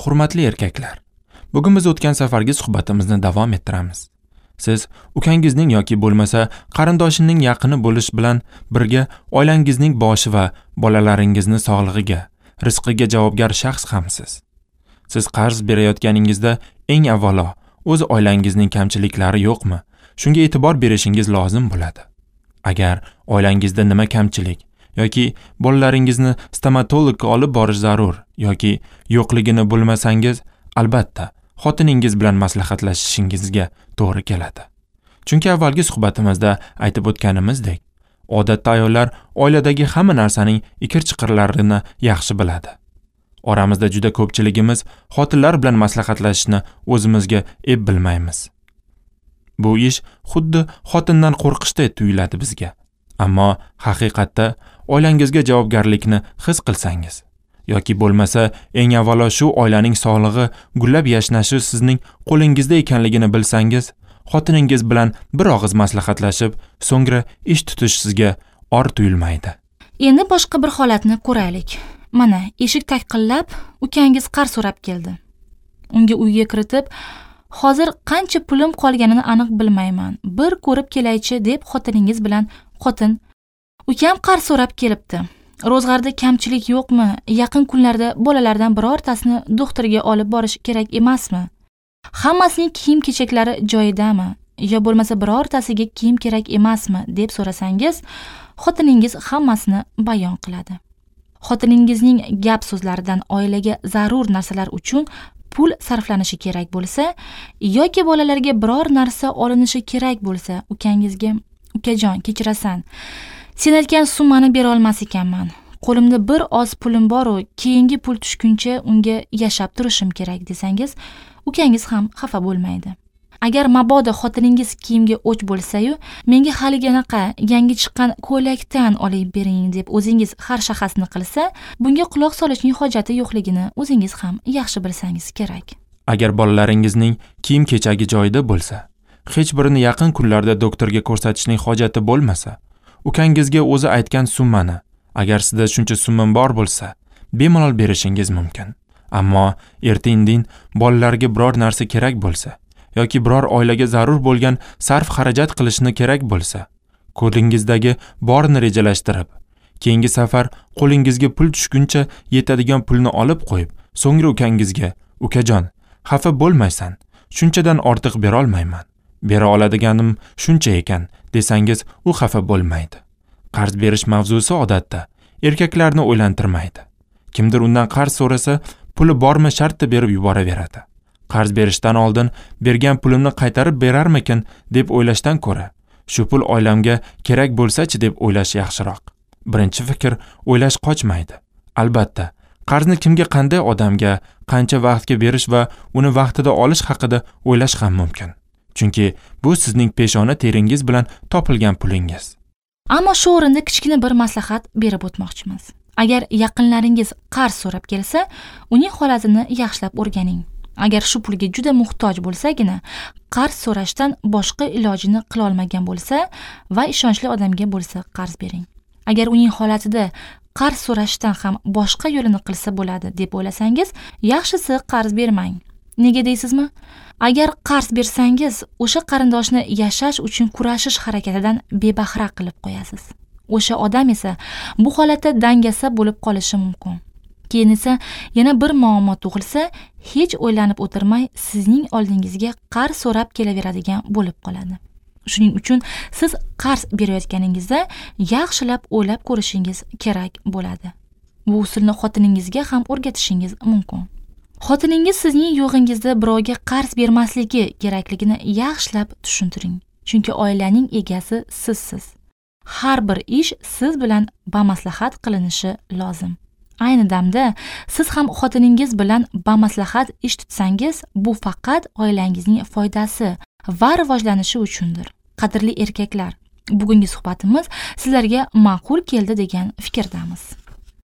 Hurmatli erkaklar, bugun biz o'tgan safargi suhbatimizni davom ettiramiz. Siz ukangizning yoki bo'lmasa qarindoshining yaqini bo'lish bilan birga oilangizning boshi va bolalaringizning sog'lig'iga, rizqiga javobgar shaxs hamsiz. Siz qarz berayotganingizda eng avvalo o'z oilangizning kamchiliklari yo'qmi? Shunga e'tibor berishingiz lozim bo'ladi. Agar oilangizda nima kamchilik yoki bolalaringizni stomatologga olib borish zarur yoki yo'qligini bilmasangiz, albatta xotiningiz bilan maslahatlashishingizga to'g'ri keladi. Chunki avvalgi suhbatimizda aytib o'tganimizdek, odatda ayollar oiladagi hamma narsaning ikir-chiqirlarini yaxshi biladi. Oramizda juda ko'pchiligimiz xotinlar bilan maslahatlashishni o'zimizga ep bilmaymiz. Bu ish xuddi xotindan qo'rqishdek tuyuladi bizga. Ammo haqiqatda oilangizga javobgarlikni his qilsangiz yoki bo'lmasa eng avvalo shu oilaning sog'lig'i, gullab yashnashi sizning qo'lingizda ekanligini bilsangiz, xotiningiz bilan bir og'iz maslahatlashib, so'ngra ish tutish sizga or tuyulmaydi. Endi boshqa bir holatni ko'raylik. Mana, eshik taqillab, ukangiz qarz so'rab keldi. Unga uyga kiritib, hozir qancha pulim qolganini aniq bilmayman. Bir ko'rib kelaychi deb xotiningiz bilan, xotin, ukam qarz so'rab kelibdi. Ro'zg'arda kamchilik yo'qmi? Yaqin kunlarda bolalardan birortasini doktorga olib borish kerak emasmi? Hammasining kiyim-kechaklari joyidami? Yo bo'lmasa birortasiga kiyim kerak emasmi deb so'rasangiz, xotiningiz hammasini bayon qiladi. Xotiningizning gap so'zlaridan oilaga zarur narsalar uchun pul sarflanishi kerak bo'lsa yoki bolalarga biror narsa olinishi kerak bo'lsa, ukangizga, ukajon, kechirasan, sen aytgan summani bera olmas ekanman. Qo'limda bir oz pulim bor-u, keyingi pul tushguncha unga yashab turishim kerak desangiz, ukangiz ham xafa bo'lmaydi. Agar mabodo xotiningiz kiyimga o'ch bo'lsa-yu, menga haliganaqa yangi chiqqan ko'ylakdan olib bering deb o'zingiz har shahasni qilsa, bunga quloq solishning hojati yo'qligini o'zingiz ham yaxshi bilsangiz kerak. Agar bolalaringizning kiyim-kechagi joyida bo'lsa, hech birini yaqin kunlarda doktorga ko'rsatishning hojati bo'lmasa, ukangizga o'zi aytgan summani, agar sizda shuncha summa bor bo'lsa, bemalol berishingiz mumkin. Ammo erta-indin bolalarga biror narsa kerak bo'lsa yoki biror oilaga zarur bo'lgan sarf xarajat qilishni kerak bo'lsa, qo'lingizdagi borini rejalashtirib, keyingi safar qo'lingizga pul tushguncha yetadigan pulni olib qo'yib, so'ngra ukangizga, ukajon, xafa bo'lmaysan, shunchadan ortiq bera olmayman. Bera oladiganim shuncha ekan desangiz, u xafa bo'lmaydi. Qarz berish mavzusi odatda erkaklarni o'ylantirmaydi. Kimdir undan qarz so'rasa, puli bormi shartda berib yuboraveradi. Qarz berishdan oldin bergan pulimni qaytarib berarmikin deb o'ylashdan ko'ra, shu pul oilamga kerak bo'lsa-chi deb o'ylash yaxshiroq. Birinchi fikr o'ylash qochmaydi. Albatta, qarzni kimga, qanday odamga, qancha vaqtga berish va uni vaqtida olish haqida o'ylash ham mumkin. Chunki bu sizning peshona teringiz bilan topilgan pulingiz. Ammo shu o'rinda kichkina bir maslahat berib o'tmoqchimiz. Agar yaqinlaringiz qarz so'rab kelsa, uning holatini yaxshilab o'rganing. Agar shu pulga juda muhtoj bo'lsagina, qarz so'rashdan boshqa ilojini qila olmagan bo'lsa va ishonchli odamga bo'lsa qarz bering. Agar uning holatida qarz so'rashdan ham boshqa yo'lini qilsa bo'ladi deb o'ylasangiz, yaxshisi qarz bermang. Nega deysizmi? Agar qarz bersangiz, o'sha qarindoshni yashash uchun kurashish harakatidan bebahra qilib qo'yasiz. O'sha odam esa bu holatda dangasa bo'lib qolishi mumkin. Keyin esa yana bir muammo tug'ilsa, hech o'ylanib o'tirmay sizning oldingizga qarz so'rab kelaveradigan bo'lib qoladi. Shuning uchun siz qarz berayotganingizda yaxshilab o'ylab ko'rishingiz kerak bo'ladi. Bu usulni xotiningizga ham o'rgatishingiz mumkin. Xotiningiz sizning yo'g'ingizda birovga qarz bermasligi kerakligini yaxshilab tushuntiring. Chunki oilaning egasi sizsiz. Har bir ish siz bilan bamaslahat qilinishi lozim. Ayni damda siz ham xotiningiz bilan bamaslahat ish tutsangiz, bu faqat oilangizning foydasi va rivojlanishi uchundir. Qadrli erkaklar, bugungi suhbatimiz sizlarga ma'qul keldi degan fikrdamiz.